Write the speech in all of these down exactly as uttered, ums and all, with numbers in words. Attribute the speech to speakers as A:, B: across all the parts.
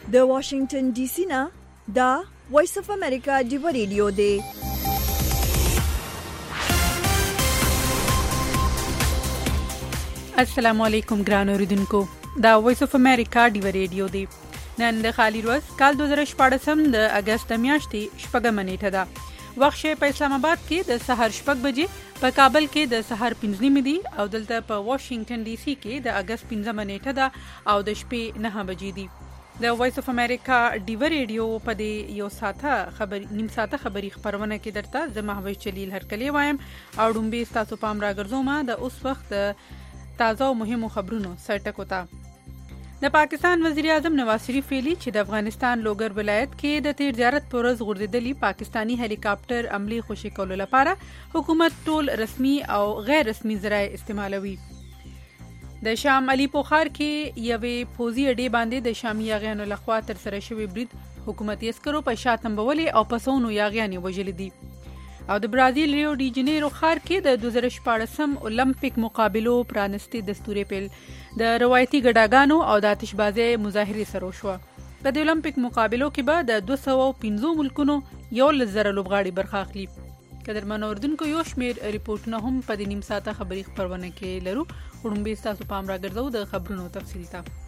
A: د واشنگټن ډي سي نه دا وایس اف امریکا دی ریډیو دی.
B: السلام علیکم ګران اوریدونکو، دا وایس اف امریکا دی ریډیو دی. نن د خالی ورځ کال دوه زره شپږ د اگست میاشتې شپږمه نیټه ده. وخت شی په اسلام آباد کې د سحر شپږ بجې، په کابل کې د سحر پنځه نیمې دي او دلته په واشنگټن ډي سي کې د اگست پنځمه نیټه ده او د شپې نه بجې دي. د وایس اف امریکا دی ریډیو په دې یو ساعته خبر نیم ساعته خبري خبرونه کې درته زه محوش جلیل هرکلی وایم او ډومبه تاسو پام راګرځوم د اوس وخت تازه او مهمو خبرونو سرټکو ته. د پاکستان وزیر اعظم نواز شریف ویلي چې د افغانستان لوګر ولایت کې د تیر زیارت پر ورځ غورځېدلي پاکستانی هلی کاپټر عملی خوشي کولو لپاره حکومت ټول رسمي او غیر رسمي ذرایع استعمالوي. د شام علي پوخار کې یوې پوزي اډې باندې د شامي یاغیانو لخوا تر سره شوی برید حکومتي عسکرو په شاتم بولي او پسونو یاغیانې وژلي دي. او د برازیل ریو ډی جنیرو ښار کې د دوه زره شپاړسم اولمپیک مقابلو پرانستي دستوري پیل د روایتي ګډاګانو او د آتشبازۍ مظاهرې سره شو. په د اولمپیک مقابلو کې به د دوه سوه پنځه ملکونو یو لزر لوبغاړي برخه اخلي. قدرمن اوردونکو یو شمیر ریپورتونه هم په د نیم ساعته خبري خبرونه کې لرو. وړاندې تاسو پام راګرځو د خبرونو تفصیل ته.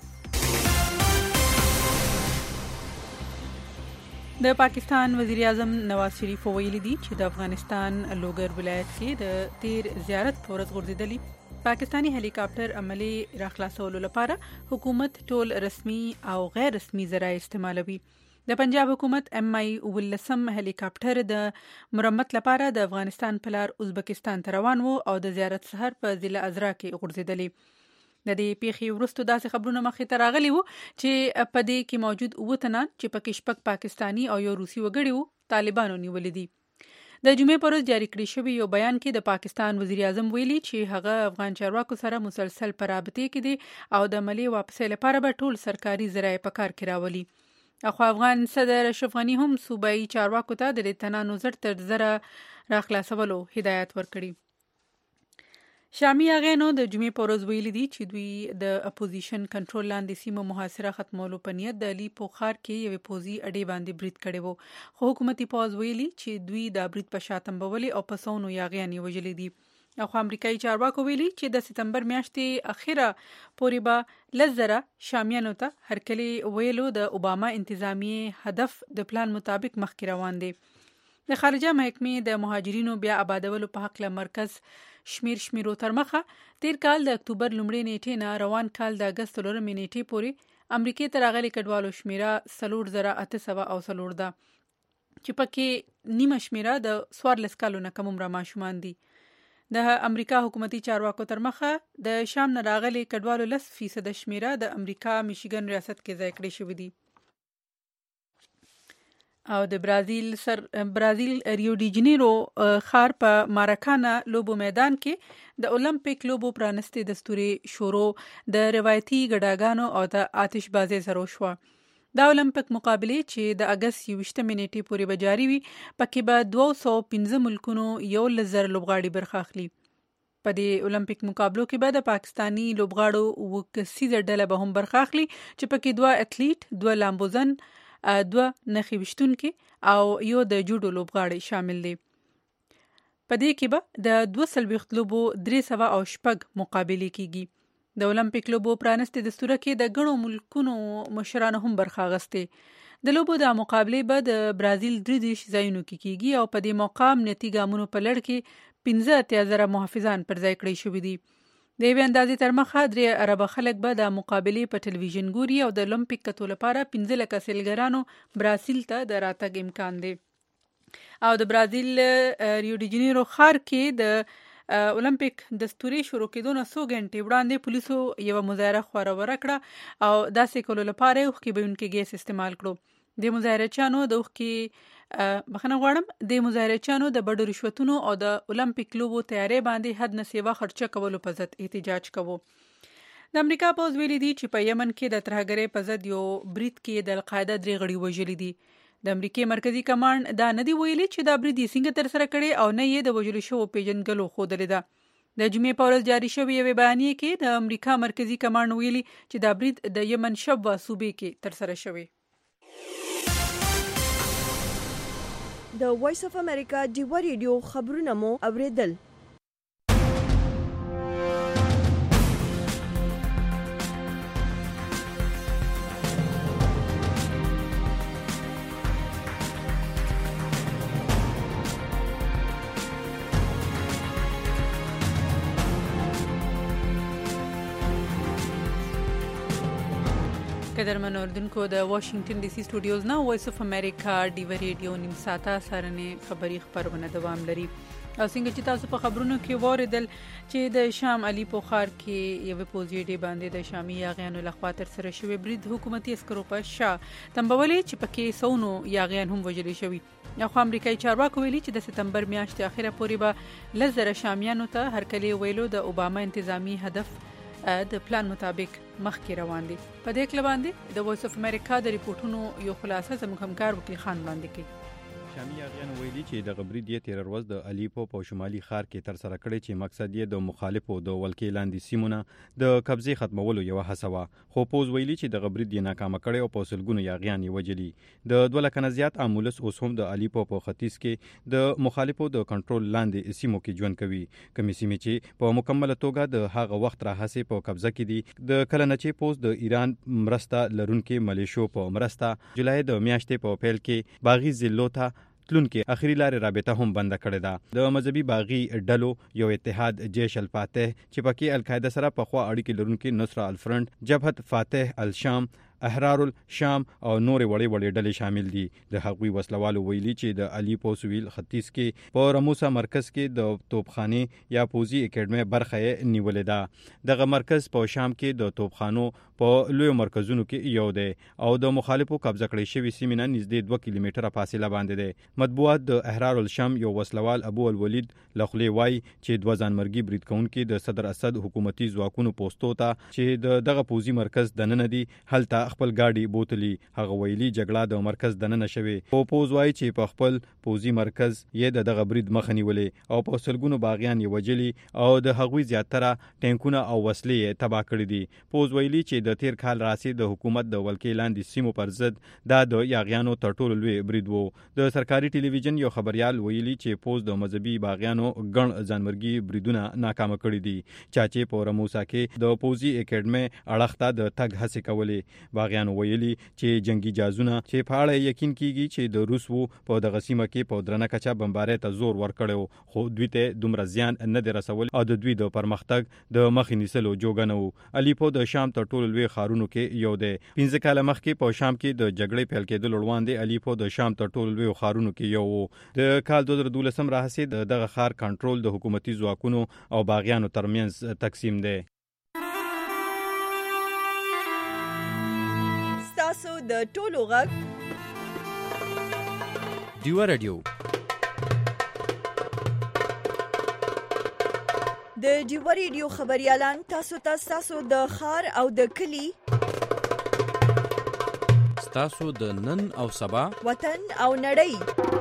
B: د پاکستان وزیر اعظم نواز شریف ویلي دي چې د افغانستان لوګر ولایت کې د تیر زیارت پر ورځ غورځېدلي پاکستانی هلی کاپټر عملی راخلاصولو لپاره حکومت ټول رسمي او غیر رسمي ذرایع استعمالوي. د پنجاب حکومت ایم آی ولسم هلی کاپټر د مرمت لپاره د افغانستان په لار ازبکستان ته روان وو او د زیارت سحر په ضلع ازرا کې غورځېدلي. د دې پیښې وروسته داسې خبرونه مخې ته راغلي وو چې په دې کې موجود اووه تنان چې پکې شپږ پاکستانی او یو روسي وګړي وو طالبانو نیولې دي. د جمعې پر ورځ جاری کړی شوی یو بیان کې د پاکستان وزیر اعظم ویلي چې هغه افغان چارواکو سره مسلسل پر رابطې کې دي او د عملی واپسۍ لپاره به ټول سرکاري ذرایع په کار کې راولي. اخو افغان صدر اشرف غنی هم صوبایي چارواکو ته د تنانو زر تر زره راخلاصولو هدایت ورکړي. شامي یاغیانو د جمعې په ورځ ویلي دي چې دوی د اپوزیشن کنټرول لاندې سیمه محاصره ختمولو په نیت د علي پوخار کې یوې پوزي اډې باندې برید کړی وو، خو حکومتي پوځ ویلي چې دوی د برید په شاتم بولي او پسونو یاغیانې وژلي دي. او امریکایي چارواکو ویلي چې د سپتمبر میاشتې اخیره پورې به لس زره شامیانو ته هرکلی ویلو د اوباما انتظامیې هدف د پلان مطابق مخکې روان دی. د خارجه محکمې د مهاجرینو بیا آبادولو په حق له مرکز شمیر شمیرو تر مخه تیر کال د اکتوبر لومړۍ نیټې نه روان کال د اگست څلورمې نیټې پورې امریکې ته راغلي کډوالو شمیره څلور زره اته سوه او څلور ده چې پکې نیمه شمیره د څوارلس کالو نه کم عمره ماشومان دي. د امریکا حکومتي چارواکو تر مخه د شام نه راغلي کډوالو لس فیصد شمیره د امریکا میشیګن ریاست کې ځای کړی شوی دي. او د برازیل سر برازیل ریو ډی جنیرو ښار په ماراکانا لوبو میدان کې د اولمپیک لوبو پرانستي دستوري شروع د روایتي ګډاګانو او د آتشبازۍ سره شو. دا اولمپیک مقابلې چې د اگست یوویشتمې نیټې پورې به جاري وي پکې به دوه سوه پنځه ملکونو یو لزر لوبغاړي برخه اخلي. په دې اولمپیک مقابلو کې به د پاکستانی لوبغاړو اووه کسیزه ډله به هم برخه اخلي چې پکې دوه اتلیټ، دوه لامبوزن، دوه نخي وشتونکي او یو د جوډو لوبغاړي شامل دي. په دې کې به د دوه څلوېښت لوبو درې سوه او شپږ مقابلې کیږي. د اولمپیک لوبو پرانستي دستوره کې د ګڼو ملکونو مشرانو هم برخه اخیستې. د لوبو د مقابلې به د برازیل درې دېرش ځایونو کې کیږي او په دې موقع امنیتي ګامونو په لړ کې پنځه اتیا زره محافظان پر ځای کړی شوي دي. د یوې اندازې تر مخه درې اربه خلک به د مقابلې په ټلویزیون ګوري او د اولمپیک کتو لپاره پنځه لکه سیلګرانو برازیل ته د راتګ امکان دی. او د برازیل ریو ډی جنیرو ښار کې د اولمپیک دستوري شروع کېدو نه څو غنټې وړاندې پولیسو یوه مظاهره خوروره کړه او داسې کولو لپاره یې اوښکې بهونکي ګیس استعمال کړو. د مظاهرچیانو د اوښکې بخښنه غواړم د مظاهرچیانو د بډو رشوتونو او د اولمپیک لوبو تیارې باندې حد نه سیوا خرچه کولو په ضد احتجاج کوو. د امریکا پوځ ویلي دي چې په یمن کې د ترهګرۍ په ضد یو برید کې د القاعده درې غړي وژلي دي. د امریکای مرکزی کمانډ دا نه دی ویلي چې دا برید یې څنګه تر سره کړي او نه یې د وژلو شوو پیژنګلو ښودلې ده. د جمعې په ورځ جاری شوې یوې بیانیې کې د امریکا مرکزی کمانډ ویلي چې دا برید د یمن شبوه صوبې کې تر سره شوی.
A: د وایس اف امریکا ډیوا ریډیو خبرونه مو اوریدل.
B: قدرمن اوردونکو د واشنگټن ډي سي سټوډیوز نه وایس اف امریکا ډیوا ریډیو نیم ساعته سرنه خبری خبرونه دوام لري. او څنګه چې تاسو په خبرونو کې واردل چې د شام علي په ښار کې یو پوزي ډي باندې د شامي یاغیانو لخوا تر سره شوی برید حکومتي عسکرو په شا تنبولې چې پکې سونو یاغیان هم وژل شوی. خو امریکایي چارواکو ویلي چې د سپتمبر میاشتې اخیره پورې به لزر شامیانو ته هرکلی ویلو د اوباما انتظامی هدف د پلان مطابق مخکې روان دي. په دې کله باندې د وایس اف امریکا د ریپورتونو یو خلاصه زموږ همکار وکیل خان وړاندې کوي.
C: شامي یاغیان ویلي چې د غبرید یې تیر ورځ د الیپو په شمالي ښار کې تر سره کړی چې مقصد یې د مخالفو د ولکې لاندې سیمونه د قبضې ختمولو یو هڅه وه. خو پوز ویلي چې د غبرید یې ناکامه کړی او په سلګونو یاغیان یې وجلي. د دوه لکه نه زیات امولس اوس هم د الیپو په ختیځ کې د مخالفو د کنټرول لاندې سیمو کې ژوند کوي. کومې سیمې چې په مکمله توګه د هغه وخت راهیسې په قبضه کې دي د کله نه چې پوز د ایران مرسته لرونکو ملیشو په مرسته جولای د میاشتې په پیل کې باغی ضلعو ته تلونکي اخري لارې رابطه هم بند کړې ده. د مذهبي باغی ډلو یو اتحاد جیش الفاتح چې پکې القاعده سره په خوا اړیکې لرونکي نصر الفرنٹ، جبهت فاتح الشام، احرار الشام او نور وړې وړې ډلې شامل دي. د هغوی وسلوالو ویلي چې د الیپو سویل ختیځ کې په رموسا مرکز کې د توپخانې یا پوزي اکیډمي برخه یې نیولې ده. دغه مرکز په شام کې د توپخانو په لوی مرکزونو کې یو دی او د مخالفو قبضه کړی شوی سیمې نه نږدې دوه کیلومتره فاصله باندې دی. مطبوعات د احرار الشام یو وسلوال ابو الولید لخلی وای چې دوه ځانمرګي برید کوونکي د صدر اسد حکومتي ځواکونو پوسټو ته چې دغه پوزي مرکز دننه دی هلته خپل گاډي بوتلی. هغه ویلي جګړه د مرکز دننه شوی. او پوز وای چې په خپل پوزي مرکز یې دغه برید مخ نیولې او په سلګونو باغیان یې وجلي او د هغوی زیاتره ټینکونه او وسلې یې تباه کړې دي. پوز ویلي چې د تیر کال راسي د حکومت د ولکې لاندې سیمو پر ضد دا د یاغیانو تر ټولو لوی برید وو. د سرکاري ټلویزیون یو خبريال ویلي چې پوز د مذهبي باغیانو ګڼ ځانمرګي بریدونه ناکامه کړي دي. چا چې په رموسا کې د پوزي اکیډمي اړخته د تګ هڅې کولې. باغیانو ویلي چې جنگي جازونه چې په اړه یقین کیږي چې د روسو په دغه سیمه کې په درنه کچا بمبارۍ ته زور ورکړو خو دوی ته دومره زیان نه دی رسول او د دوی د پرمختګ د مخې نیسلو جوګه نه وو. الیپو د شام تر ټولو لوی ښارونو کې یو دی. پنځه کاله مخکې په شام کې د جګړې پیل کېدل وړاندې الیپو د شام تر ټولو لوی ښارونو کې یو وو. د کال دوه زره دولسم راهیسې دغه ښار کنټرول د حکومتي ځواکونو او باغیانو ترمنځ تقسیم دی.
A: تاسو د ټولو غږ
D: ډیوا رادیو
A: د ډیوا ریډیو خبريالان تاسو ته تاسو د خار او د کلی
D: تاسو د نن او سبا
A: وطن او نړۍ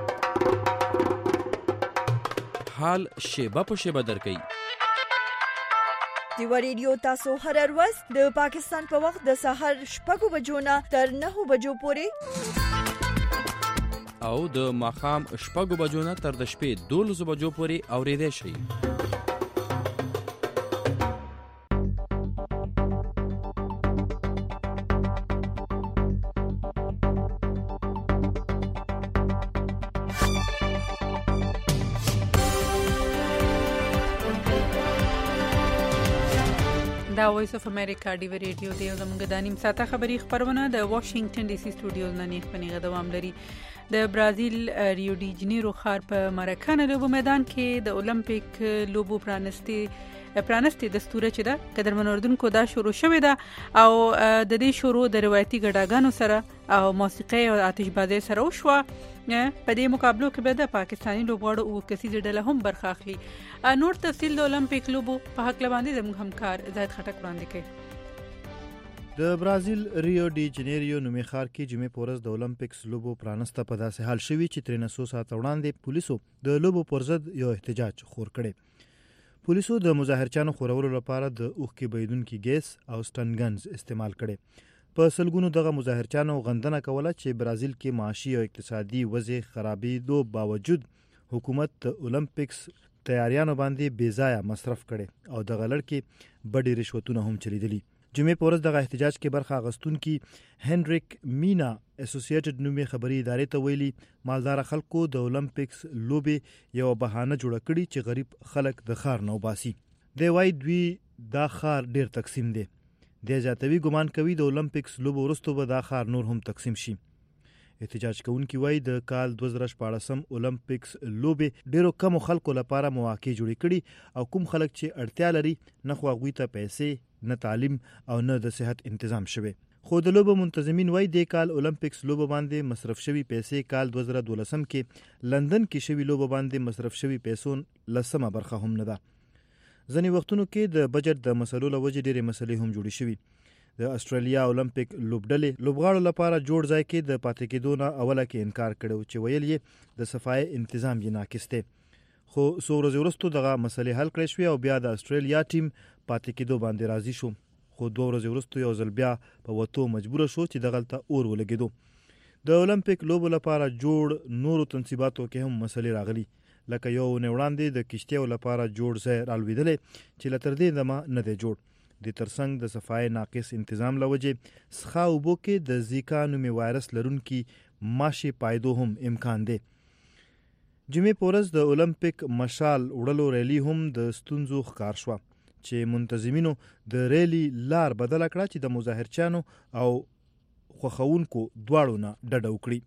D: حال شیبه په شیبه درکې.
A: ډیوا ریډیو تاسو هر ورځ د پاکستان په وخت د سحر شپږ بجو نه تر نهه بجو پورې
D: او د ماښام شپږ بجو نه تر د شپې دولس بجو پورې اورېدای شئ.
B: دا وایس اف امریکا ډیوا ریډیو دی او زموږ د نیم ساعته خبری خبرونه د واشنگټن ډي سي سټوډیوز نه نیخ پنیغه دوام لري. د برازیل ریو ډی جنیرو ښار په ماراکانا لوبو میدان کې د اولمپیک لوبو پرانستي پرانستي دستور چې دا قدرمن اردوونکو دا شروع شوې ده او د دې شروع د روایتي ګډاګانو سره او موسیقي او آتشبازۍ سره وشوه. په دې مقابلو کې به د پاکستاني لوبغاړو او کسیزه ډله هم برخه اخلي. نور تفصیل د اولمپیک لوبو په حق باندې زموږ همکار زاهد خټک وړاندې کوي.
E: د برازیل ریو ډی جنیرو نومي ښار کې جمعې په ورځ د اولمپیکس لوبو پرانسته په داسې حال شوي چې ترې نه څو ساعته وړاندې پولیسو د لوبو پر ضد یو احتجاج خور کړی. پولیسو د مظاهرچیانو خورولو لپاره د اوښکې بهیدونکي ګیس او سټن ګنز استعمال کړي. په سلګونو دغه مظاهرچیانو غندنه کوله چې برازیل کې معاشي او اقتصادي وضع خرابېدو باوجود حکومت د اولمپکس تیاریانو باندې بې ځایه مصرف کړي او دغه لړ کې بډې رشوتونه هم چلیدلي. جمعې په ورځ دغه احتجاج کې برخه اخیستونکي هنریک مینا اسوسییټډ نومي خبري ادارې ته ویلي مالدار خلکو د اولمپکس لوبې یو بهانه جوړه کړي چې غریب خلک د ښار نه وباسي. دی وایي دوی دا ښار ډیر تقسیم دی. دی زیاتوي ګمان کوي د اولمپکس لوبو وروسته به دا ښار نور هم تقسیم شي. احتجاج کوونکي وایي د کال دوه زره شپاړسم اولمپکس لوبې ډیرو کمو خلکو لپاره مواقع جوړې کړي او کوم خلک چې اړتیا لري نه خو هغوی ته پیسې نه تعلیم او نه د صحت تنظیم شوی. خو د لوبو منتظمین وایي د کال اولمپکس لوبو باندې مصرف شوی پیسې کال دوه زره دولسم کې لندن کې شوی لوبو باندې مصرف شوی پیسو لسمه برخه هم نه ده. ځینې وختونو کې د بجټ د مسلو له وجې ډېرې مسلې هم جوړې شوي. د استرالیا اولمپیک لوبډلې لوبغاړو لپاره جوړ ځای کې د پاتې کېدو نه اوله کې انکار کړو چې ویل یې د صفای تنظیم یې ناقص دی. خو څو ورځې وروسته دغه مسلې حل کړې شوې او بیا د استرالیا ټیم پاتې کېدو باندې راضي شو. خو دوه ورځې وروسته یو ځل بیا په وتو مجبوره شو چې دغلته اور ولګېدو. د اولمپیک لوبو لپاره جوړ نورو تنصیباتو کې هم مسلې راغلي لکه یو اونۍ وړاندې د کشتیو لپاره جوړ ځای رالوېدلی چې له تر دې دمه نه دی جوړ. د ترڅنګ د صفای ناقص انتظام له وجې څښا اوبو کې د زیکا نومي وایرس لرونکي ماشي پایدو هم امکان دی. جمعې په ورځ د اولمپیک مشال وړلو ریلي هم د ستونزو ښکار شوه چې منتظمینو د ریلي لار بدله کړه چې د مظاهرچیانو او خوښونکو دواړو نه ډډه وکړي.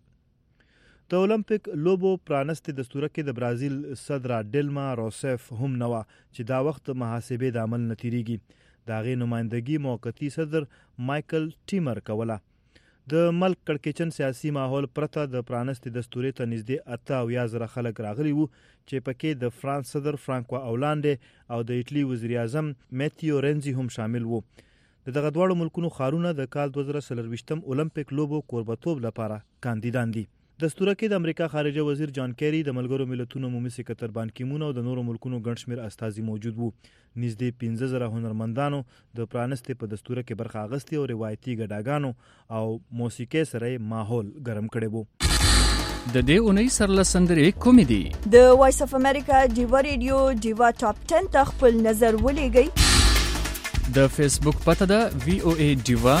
E: د اولمپیک لوبو پرانستې دستوره کې د برازیل صدره ډیلما روسیف هم نه وه چې دا وخت محاسبې د عمل نه تیریږي. د هغې نمایندګي موقتي صدر مایکل ټیمر کوله. د ملک کړکېچن سیاسي ماحول پرته د پرانستې دستورې ته نږدې اته اویا زره خلک راغلي وو چې پکې د فرانس صدر فرانکوا اولاندې او د ایټلي وزیر اعظم میتیو رینزي هم شامل وو. د دغه دواړو ملکونو ښارونه د کال دوه زره څلرویشتم اولمپیک لوبو کوربتوب لپاره کاندیدان دي. دستوره کې د امریکا خارجه وزیر جان کیری، د ملګرو ملتونو عمومي سکرتر بان کی مون او د نورو ملکونو ګڼ شمېر استازي موجود وو. نږدې پنځه زره هنرمندانو د پرانستې په دستوره کې برخه اخیستې او روایتي ګډاګانو او موسیقۍ سره ماحول ګرم کړی وو.
F: د دې اونۍ سرله سندرې کومې دي؟
A: د وایس اف امریکا ډیوا ریډیو ډیوا ټاپ ټن ته خپل نظر ولېږئ.
F: د فیسبوک پته ده وی او ای ډیوا.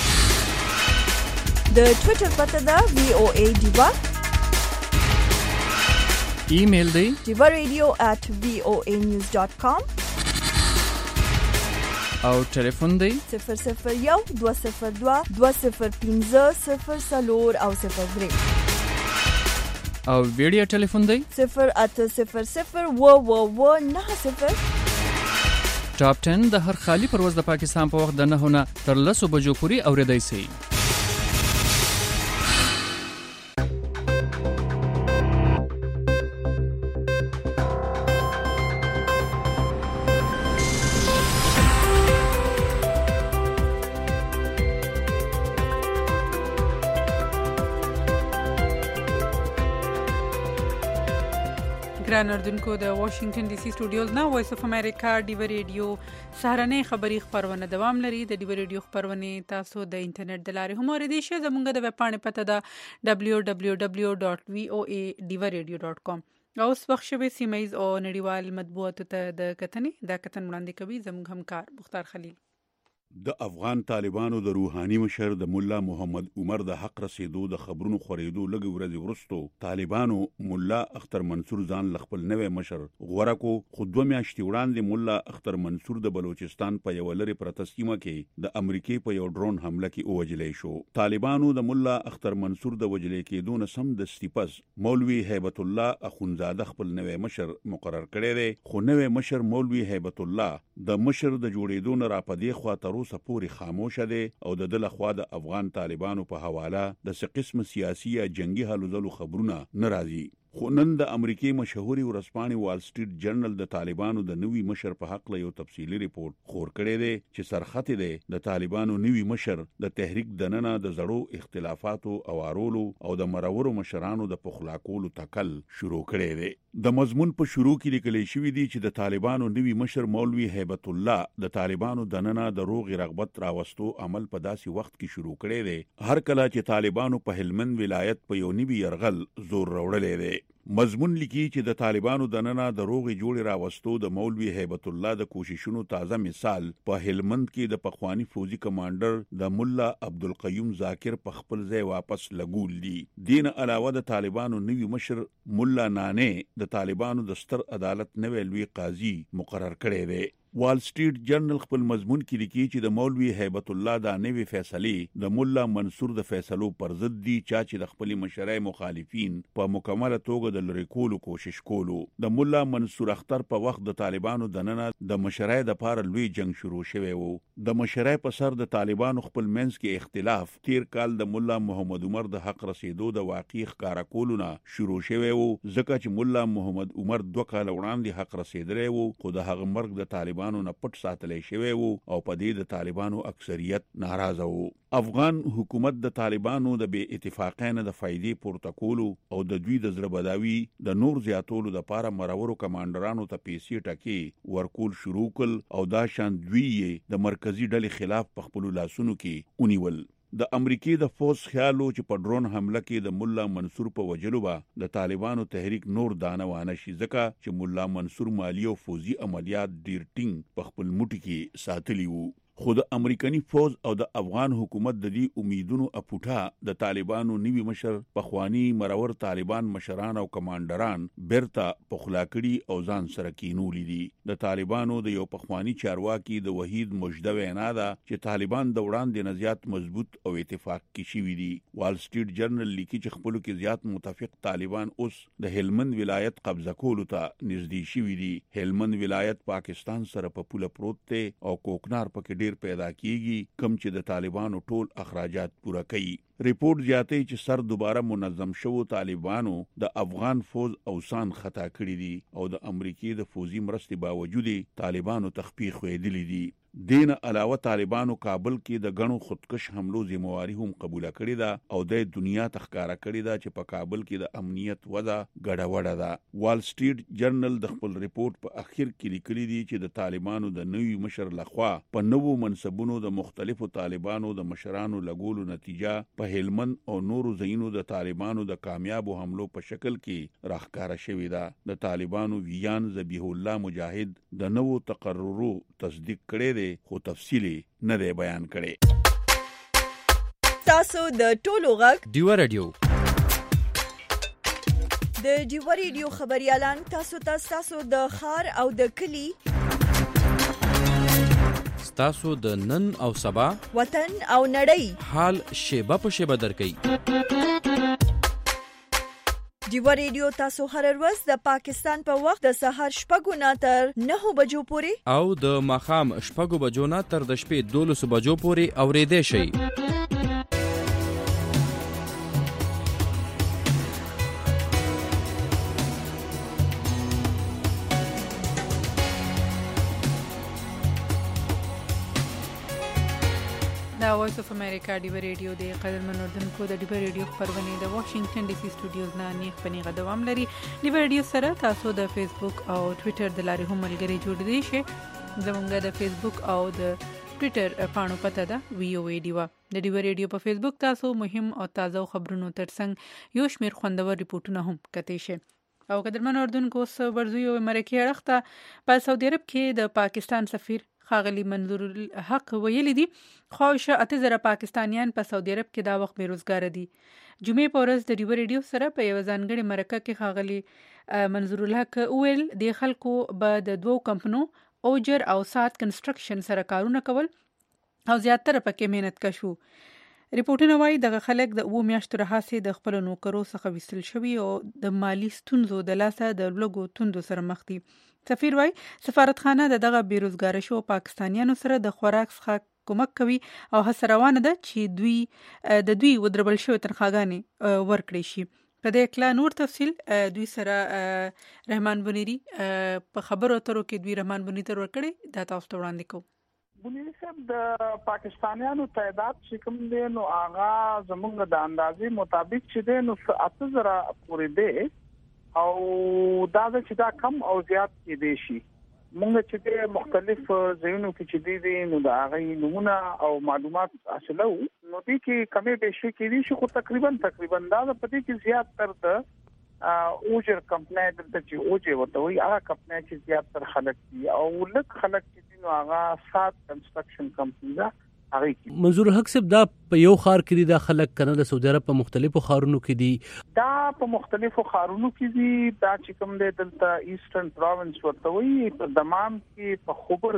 A: د ټویټر پته ده وی او ای ډیوا.
F: ایمیل دی
A: ډیوا ریډیو at وی او ای نیوز ډاٹ کام.
F: او ټلیفون دی
A: صفر صفر یو دوه صفر دوه دوه صفر پنځه صفر څلور او صفر درې.
F: او ویډیو ټلیفون دی
A: صفر اته صفر صفر اوه اوه اوه نهه صفر.
F: ټاپ ټن د هر خالی پر ورځ د پاکستان په وخت د نهو نه تر لسو بجو پورې اورېدای شئ.
B: ګران اردوونکو، د واشنگټن ډي سي سټوډیوز نه وایس اف امریکا ډیوا ریډیو سهارنۍ خبری خبرونه دوام لري. د ډیوا ریډیو خبرونه تاسو د انټرنیټ د لارې هم اوریدئ شئ. زموږ د ویب پاڼې پته ده دبلیو دبلیو دبلیو ډاټ وی او ای ډیوا ریډیو ډاټ کام. اوس وخت شوی سیمایز او نړیوال مطبوعاتو ته د کتنې دا کتن وړاندې کوي زموږ همکار مختار خلیل.
G: د افغان طالبانو د روحاني مشر د مولا محمد عمر د حق رسیدو د خبرونو خورېدو لږ ورځې وروسته طالبانو مولا اختر منصور ځان لخپل نوې مشر غوړه کو. خو دوه میاشتې وړاندې مولا اختر منصور د بلوچستان په یو لري پرته سیمه کې د امریکای په یو ډرون حمله کې ووجلې شو. طالبانو د مولا اختر منصور د وجلې کېدو نه سم د استپس مولوي هیبت الله اخونزاده خپل نوې مشر مقرر کړی دی. خو نوې مشر مولوي هیبت الله د مشر د جوړېدو نه را پدې خوا تر اوسه پورې خاموشه دی او د دل خوا د افغان طالبانو په حواله د څه قسم سیاسي یا جنگي هلو ځلو خبرونه ناراضي. خو نن د امریکای مشهوري ورځپاڼې وال سټریټ جرنل د طالبانو د نوي مشر په حق له یو تفصیلي ریپورت خور کړی دی چې سرخط دی د طالبانو نوي مشر د تحریک دننه د زړو اختلافاتو اوارولو او د مرورو مشرانو د پخلاکولو تکل شروع کړی دی. د مضمون په شروع کې لیکل شوی دی چې د طالبانو نوي مشر مولوي هیبت الله د طالبانو دننه د روغ رغبت راوستو عمل په داسې وخت کې شروع کړی دی هر کله چې طالبانو په هلمند ولایت په یو نوي يرغل زور راوړلی دی. مضمون لیکي چې د طالبانو دننه د روغې جوړې راوستو د مولوي هیبت الله د کوششونو تازه مثال په هلمند کې د پخوانی فوجي کمانډر د مولا عبدالقیوم ذاکر په خپل ځای واپس لګول دي. دین علاوه د طالبانو نوي مشر مولا نانه د طالبانو د ستر عدالت نوی لوی قاضي مقرر کړی دی. وال سټریټ جرنل خپل مضمون کې لیکي چې د مولوي هیبت الله د نوې فیصلې د مولا منصور د فیصلو پر ضد دي چې د خپل مشرای مخالفین په مکمله توګه د لری کولو کوشش کولو. د مولا منصور اختر په وخت د طالبانو دننه د مشرای د پاره لوی جنگ شروع شوی وو. د مشرای په سر د طالبانو خپل منځ کې اختلاف تیر کال د مولا محمد عمر د حق رسیدو د واقع ښکارا کولونه شروع شوی وو ځکه چې مولا محمد عمر دوه کال وړاندې حق رسیدلی وو خو د هغه مرګ د طالبانو نه پټ ساتلې شوی وو او په دې د طالبانو اکثریت ناراضه وو. افغان حکومت د طالبانو د بې اتفاقینه د فائدې پورته کولو او د دوی د زړه بداوي د نور زیاتولو د پاره مرورو کمانډرانو ته پیسې ټکی ورکول شروع کړ او دا شان دوی د مرکزی ډلې خلاف په خپل لاسونو کې ونیول. د امریکای د فوز خیالو چې په ډرون حمله کې د مولا منصور په وجلو به د طالبانو تحریک نور دانه وانه شي ځکه چې مولا منصور مالی او فوزي عملیات ډیر ټینګ په خپل موټي کې ساتلی وو. خو د امریکایي فوز او د افغان حکومت د دې امیدونو اپوټا د طالبانو نیوی مشر پخوانی مرور طالبان مشران او کمانډران برتا پخلا کړي او ځان سره کینولې دي. د طالبانو د یو پخوانی چارواکي د وحید مجده وینا ده چې طالبان د وړاندې نزيات مضبوط او اتفاق کې شوي دي. وال سټریټ جرنل لیکي چې خپل کې زیات متفق طالبان اوس د هلمند ولایت قبضه کولو ته نږدې شوي دي. هلمند ولایت پاکستان سره په پوله پروت دی او کوکنار پکې پیدا کیږي کم چې د طالبانو ټول اخراجات پوره کوي. ریپورت زیاتوي چې سر دوباره منظم شوو طالبانو د افغان فوج اوسان خطا کړی دي او د امریکای د فوزي مرستې باوجود طالبانو تخفیف خویدلی دي. دین علاوه طالبانو کابل کې د غنو خودکش حملو ذمہواری هم قبول کړی ده او د دنیا تخکارا کړی ده چې په کابل کې د امنیت وضع ګډوډه ده. وال سټریټ جرنل د خپل ریپورت په اخر کې لیکلی دی چې د طالبانو د نوي مشر لخوا په نوو منصبونو د مختلفو طالبانو د مشرانو لګولو نتیجه په هلمند او نورو ځایونو د طالبانو د کامیابو حملو په شکل کې راخکاره شوې ده. د طالبانو ویان ذبیح الله مجاهد د نوو تقررو تصدیق کړي خو تفصیلی نه دی بیان کړي.
A: تاسو د ټولو غږ
D: ډیو رادیو
A: د ډیو رادیو خبريالان تاسو ته تاسو د خار او د کلی
D: تاسو د نن او سبا
A: وطن او نړۍ
D: حال شیبه په شیبه درکې.
A: ډیو رادیو تاسو هر ورځ د پاکستان په وخت د سهار شپږو نه تر نهو بجو پورې
D: او د ماښام شپږو بجو نه تر د شپې دولسو بجو پورې اورېدای شئ.
B: دا وایس اف امریکا ډیو رادیو د قدرمن اردوونکو د ډیو رادیو خبرونه د واشنگټن ډي سي سټوډیوز نه نیغ پنیغه دوام لري. ډیو رادیو سره تاسو د فیسبوک او ټوئیټر د لارې هم ملګري جوړ دي شي. زموږ د فیسبوک او د ټوئیټر پاڼو پته ده وی او ای ډیو. د ډیو رادیو په فیسبوک تاسو مهم او تازه خبرونو ترڅنګ یو شمیر خوندور ریپورتونه هم کتئ شئ. او قدرمن اردوونکو سره ورزوی او مرکه اړخته په سعودي عرب کې د پاکستان سفیر خاغلی منظور الحق ویلي دي خواشه اته زره پاکستانیان په سعودي عرب کې دا وخت بیروزګار دي. جمعې په ورځ د ډیو رادیو سره په یو ځانګړي مرکه کې خاغلی منظور الحق ویل د خلکو به د دوو کمپنو اوجر او سات کنسترکشن سره کارونه کول او زیاتره پکې مهنت کشو. ریپورتونه وايي دغه خلک د اوو میاشتو راهیسې د خپل نوکرو څخه ویستل شوي او د مالی ستونزو د لاسه د لږو توندو سره مخ دي. سفیر وايي سفارتخانه د دغه بیروزګار شو پاکستانیانو سره د خوراک څخه کومک کوي او هڅه روانه ده چې دوی د دوی ودربل شوی تنخواګانې ورکړي شي. په دې کلا نور تفصیل دوی سره رحمان بنيري په خبرو اترو کې دوی رحمان بنيري تر ورکړي دا تاسو ته وړاندې کوم.
H: بنيري صاحب د پاکستانیانو تعداد چې کوم دی نو هغه زموږ د اندازې مطابق چې دی نو اته زره پورې دی او دا چې دا کم او زیات کې دی شي. موږ چې د مختلف ځایونو کې چې دي نو دا غي نمونه او معلومات حاصلو نو دي کې کمی بشي کې دي چې خو تقریبا تقریبا دا په دې کې زیات تر د اوجر کمپنی د چې اوجه وته وي هغه کمپنی چې زیات تر خلک دي او لږ خلک چې نو هغه سات کنستراکشن کمپنی دا
I: منظور الحق صاحب دا په یو خار کې دي دا خلک کنه د سعودي عرب په مختلفو خارونو کې دي
H: دا په مختلفو خارونو کې دي دا چې کوم دی دلته ایسټرن پروینس ورته وي په دمام کې په خبر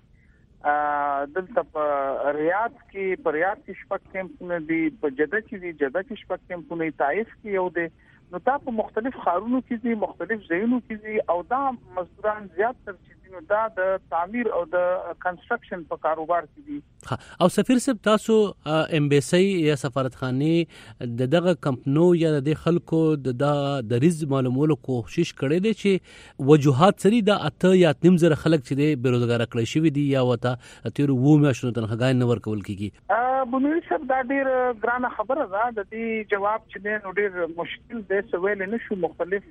H: کې دلته په ریاض کې په ریاض کې شپږ کیمپونه دي په جده کې دي جده کې شپږ کیمپونه طائف کې یو دي نو دا په مختلف خارونو کې دي مختلف ځایونو کې دي او دا مزدوران زیات تر نو دا د تعمیر او د کنستراکشن په کاروبار کې دي.
I: او سفیر صاحب تاسو امبیسي یا سفارتخانه د دغه کمپنو یا د خلکو د د ریز معلومولو کوشش کړې دي چې وجوهات سری د اته یا نیم زره خلک چې د بیروزګار کړی شوی دي یا وته تیر وو میاشتو تنخواګان نه ورکول کیږي.
H: بنوي صاحب دا ډیر ګرانه خبره ده د دې جواب چې نو ډیر مشکل دی سوال نه شو مختلف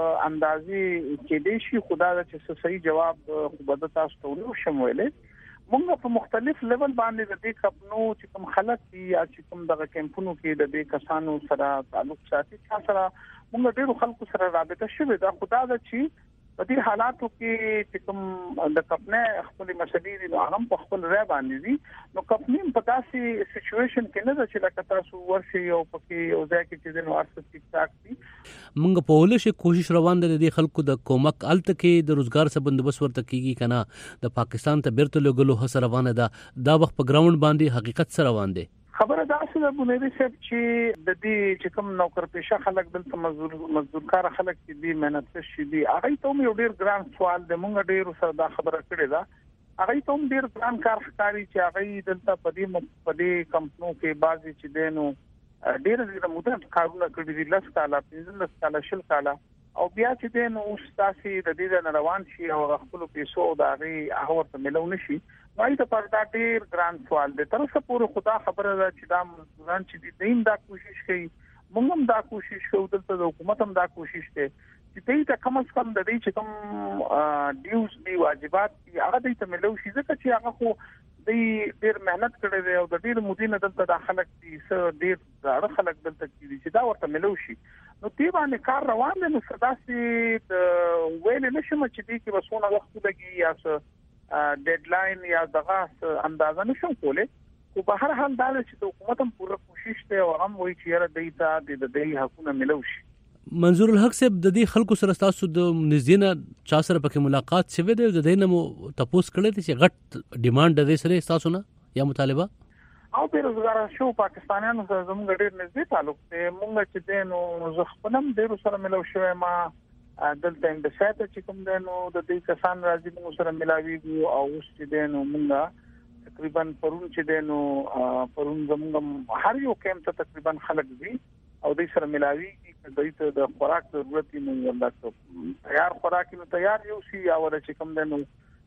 H: اندازې کې دي شي خدا چې صحیح جواب خو بده تاسو ته نو شمولې موږ په مختلف لیول باندې د دې خپنو چې کوم خلک دي یا چې کوم دغه کیمپونو کې د دې کسانو سره تعلق ساتي چې سره موږ ډیرو خلکو سره رابطه شوې دا خدا د چې په دې حالاتو کې چې کوم د خپنه خپل مسلې دي نو هغه په خپل رای باندې دي نو خپنیم په داسې سچويشن کې نه ده چې لکه تاسو ورشي او پکې یو ځای کې چې نو ارڅ ټیک ټاک دي
I: موږ په ولې کوشش روان دي د خلکو د کومک الته کې د روزګار څخه بندوبست ورته کیږي کنه د پاکستان ته بیرته لګلو هڅه روانه ده دا وخت په ګراوند باندې حقیقت سره روان دي.
H: خبره دا چې د بنيري صاحب چې د دې چې کوم نوکر پیشه خلک دلته مزدور مزدورکار خلک چې دي مهنت شي دي هغه ته یو ډیر ګران سوال دی مونږ ډیر سره دا خبره کړې ده هغه ته ډیر ګران کار ښکاري چې هغه دلته په دې په دې کمپنو کې بازي چې دینو ډیر ډیر موده کارونه کړی دي لاس کاله پنځه کاله شل کاله او بیا چې دینو استاسي د دې نه روان شي او خپل پیسو دا غي هغه ورته ملو نشي وای ته پر دا ډیر ګران سوال دی تر څو پورې خدا خبره ده چې دا مزدوران چې دي دیم دا کوشش کوي موږ هم دا کوشش کوو دلته د حکومت هم دا کوشش کوي چې دې ته کم از کم د دې چې کوم ډیوز دی واجبات دي هغه دې ته ملو شي ځکه چې هغه خو دې ډیر مهنت کړی دی او د ډیر مدینه دلته د خلک دي څه ډیر ډېر خلک دلته دي چې دا ورته ملو شي نو دې باندې کار روان دی نو صداسي د ویل نشم چې دې کې وسونه وخت لګي یا څه ډیډلاین یا دغه اندازه نشم کوله خو په هر حال دا چې د حکومت هم پوره کوشش کوي او هم وایي چې یاره دیتا د دې حقونه ملو شي.
I: منظور الحق صاحب د دې خلکو سره تاسو د نزدینه چا سره پکې ملاقات شوه دی د دې نمو تاسو کړی چې غټ ډیماند د دې سره تاسو نه یا مطالبه
H: او بیروزګار شو پاکستانیانو سره زموږ ډېر نږدې تعلق دی موږ چې دینو زخپنم ډېر سره ملو شوې ما دلته هم د ساته چې کوم دینو د دې کسان راځي موږ سره ملاوي او اوس چې دینو موږ تقریبا پرون چې دینو پرون زموږ هر یو کېم ته تقریبا خلک دي او دې سره ملاوي د دې د خوراک ضرورت یې نه ولدا تیار خوراک نو تیار یو شي او چې کوم دینو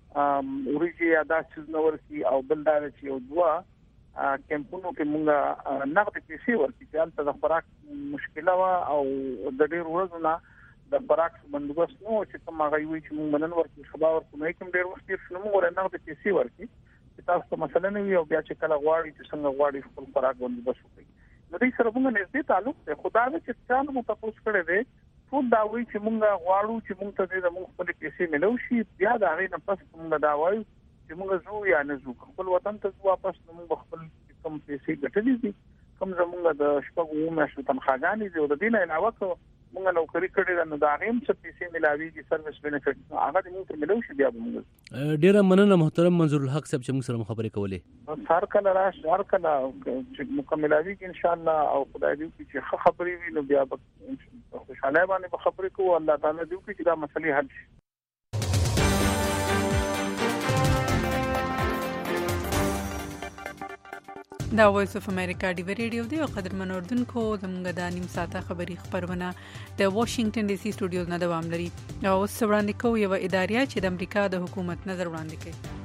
H: وريږي یا داسې نو ورکی او بلدار چې یو دوا کمپونو کې موږ نقد پیسې ورکړي چې تل د خوراک مشکله وا او د ډېر ورځې نه د براکس بندوبست نو چې کوم هغه وی چې موږ منن ورکړو خبر ورکړو نه کوم ډېر وخت یې نو موږ نقد پیسې ورکړي چې تاسو مثلا نو یو بیا چې کله غواړي چې څنګه غواړي خپل خوراک بندوبست وکړي نو دې سره موږ نږدې تعلق دی خدای دې چې څنګه مو تاسو کړی دی ټول دا وی چې موږ غواړو چې موږ ته دې موږ خپل پیسې ملو شي بیا دا غي نه پس موږ دا وایو چې موږ زو یا نه زو خپل وطن ته واپس موږ خپل کوم پیسې ګټلې دي کوم زموږ د شپږو میاشتو تنخواګانې دي او د دې نه علاوه موږ نوکری کړې نو دا هم څه پیسې ملاويږي سرویس بینیفټ هغه دې موږ ملو شي بیا موږ
I: ډیره مننه محترم منظور الحق صاحب چې موږ سره خبرې کولې
H: هر کله راش هر کله چې مکملاويږي ان شاء الله او خدای دې چې خبرې وي نو بیا خوشاله باندې خبرې کوو الله تعالی دې چې دا مسلې حل شي.
B: دا وایس اف امریکا ډیو ریډیو دی او قدرمن اردوونکو زموږ د نیم ساعته خبری خبرونه د واشنگټن ډي سي سټوډیوز نه دوام لري او اوس وړاندې کوو یو ادارې چې د امریکا د حکومت نظر وړاندې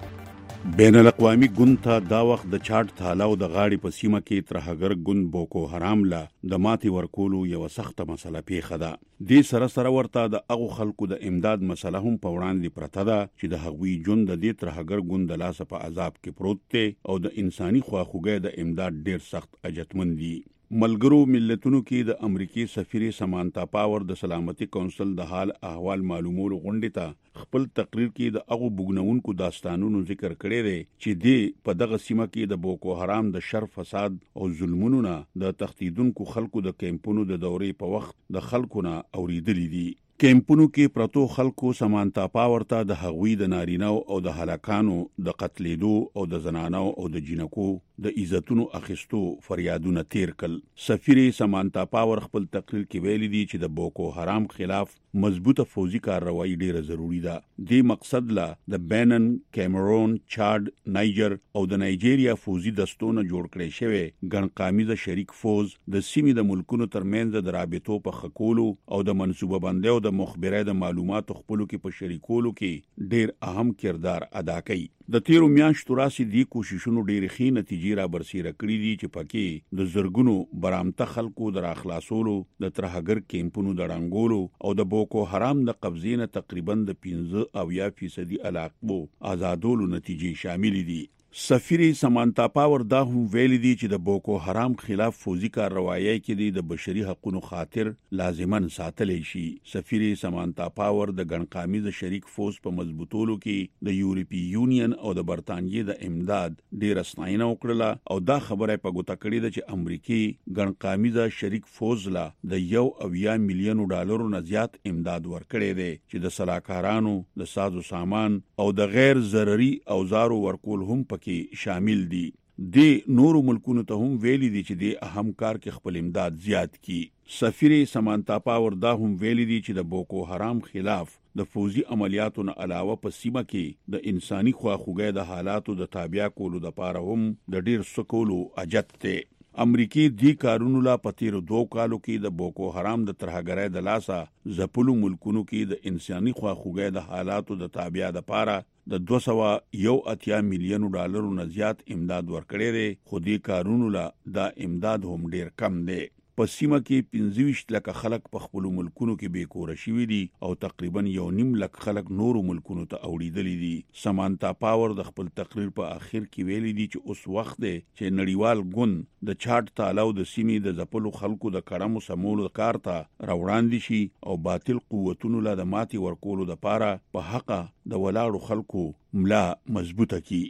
B: کوي.
G: بین الاقوامي ګوند ته دا وخت د چاډ تالاو د غاړې په سیمه کې ترهګر ګوند بوکو حرام لا د ماتي ورکولو یو سخته مسله پیښه ده. دې سره سره ورته د هغو خلکو د امداد مسله هم په وړاندې پرته ده چې د هغوی ژوند د دې ترهګر ګوند د لاسه په عذاب کې پروت دی او د انساني خواخوږۍ د امداد ډیر سخت اجتمن دي. ملګرو ملتونو کې د امریکای سفیر سمانتا پاور د سلامتي کونسل د حال احوال معلومولو غونډې ته خپل تقریر کې د هغو بوګنونکو داستانونو ذکر کړی دی چې دی په دغه سیمه کې د بوکو حرام د شر فساد او ظلمونو نه د تختیدونکو خلکو د کیمپونو د دورې په وخت د خلکو نه اوریدلې دي. کیمپونو کې پرتو خلکو سمانتا پاور ته د هغوی د نارینو او د هلاکانو د قتلېدو او د زنانو او د جنکو د عزتونو اخیستو فریادونه تیر کړل. سفیر سمانتا پاور خپل تقریر کې ویلي دي چې د بوکو حرام خلاف مضبوطه فوزي کارروایی ډیره ضروری ده. دې مقصد لا د بینن، کیمرون، چاډ، نایجر او د نایجیریا فوزي دستونه جوړ کړي شوی ګڼقامیزه شریک فوز د سیمې د ملکونو ترمنځ د رابطو په خکولو او د منصوبه بندۍ او د مخبرۍ د معلوماتو خپلو کې په شریکولو کې ډیر اهم کردار ادا کوي. د تیرو میاشتو راسي دي کوششونو ډیر ښې نتیجې را برسېره کړې دي چې پکې د زرګونو برامته خلکو د راخلاصولو، د ترهګر کیمپونو د ړنګولو او د بوکو حرام د قبضې نه تقریبا د پنځه اویا فیصدي علاقو آزادولو نتیجې شامل دي. سفیر سمانتا پاور دا هم ویلي دي چې د بوکو حرام خلاف فوزي کارروایی کې د بشري حقوقو خاطر لازمن ساتلی شي. سفیر سمانتا پاور د ګڼقامیزه شریک فوز په مضبوطولو کې د یورپی یونین او د برتانیې د امداد ډیره ستاینه وکړه او دا خبره په ګوته کړې ده چې امریکای ګڼقامیزه شریک فوز لا د یو اویا میلیون ډالرو نه زیات امداد ورکړي دي چې د سلاکارانو د سازو سامان او د غیر ضروري اوزارو ورکول هم کې شامل دي. د نورو ملکونو ته هم ویلي دي چې د اهم کار کې خپل امداد زیات کی. سفیر سمانتا پاور دا هم ویلي دي چې د بوکو حرام خلاف د فوزي عملیاتو نه علاوه په سیمه کې د انساني خواخوږۍ د حالاتو د تابع کولو لپاره هم د ډیر سکولو اجت ته امریکای دی کارونو لا پتیر دوه کالو کې د بوکو حرام د ترهګرۍ د لاسه زپلو ملکونو کې د انساني خواخوږۍ د حالاتو د تابع د لپاره د دوه سوه یو اتیا میلیون ډالرو نه زیات امداد ورکړي دي. خو دې کارونو لا دا امداد هم ډیر کم دی. په سیمه کې پنځه ویشت لکه خلک په خپل ملکونو کې بې کوره شوي دي او تقریبا یو نیم لک خلک نورو ملکونو ته اوړېدلي دي. سمانتا پاور د خپل تقریر په آخر کې ویلي دي چې اوس وخت دی چې نړیوال ګوند د چاډ تالاو د سیمې د ځپلو خلکو د کړمو سمولو کار ته راوړاندې شي او باطل قوتونو لا د ماتي ورکولو لپاره په حق د ولاړو خلکو ملا مضبوطه کی.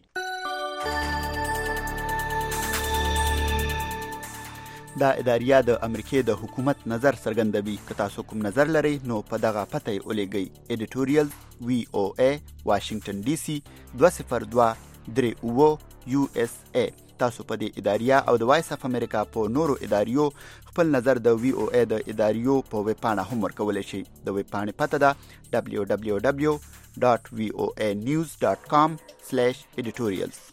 J: دا اداریا د امریکای د حکومت نظر څرګندوي. که تاسو کوم نظر لرئ نو په دغه پته یې ولېږئ. ایډیټوریل وی او ای واشنگټن ډي سي دوه صفر دوه درې اووه یو اس ای. تاسو په دې اداریا او د وایس اف امریکا په نورو اداریو خپل نظر د وی او ای د اداریو په ویب پاڼه هم ورکولی شئ. د ویب پاڼې پته ده دبلیو دبلیو دبلیو ډاټ وی او ای نیوز ډاټ کام سلیش ایډیټوریلز.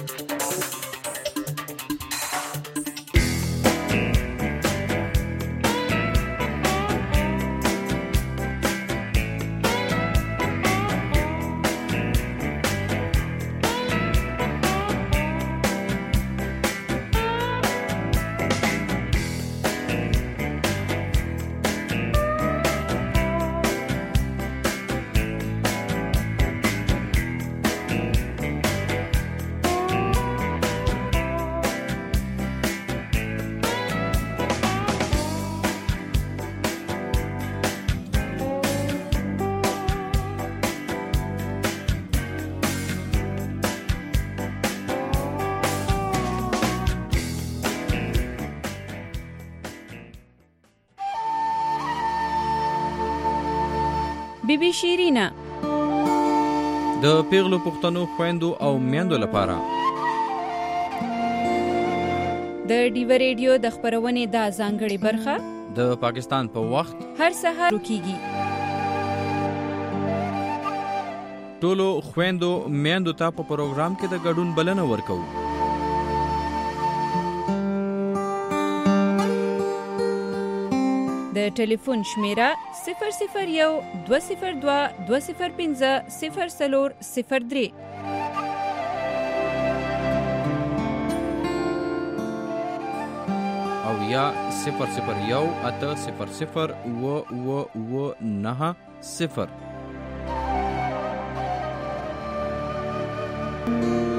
K: بی بی شیرینا
D: د پیغلو پښتنو خويندو او میندو لپاره
K: د ډیو ریډیو د خبرونې د ځانګړي برخه
D: د پاکستان په وخت
K: هر سهار کیږي.
D: ټولو خويندو میندو ته په پروګرام کې د ګډون بلنه ورکو.
K: د ټلیفون شمیره صفر صفر یو دوه صفر دوه دوه صفر پنځه صفر څلور صفر درې.
D: او یا صفر صفر یو اته صفر صفر اوه اوه اوه نهه صفر.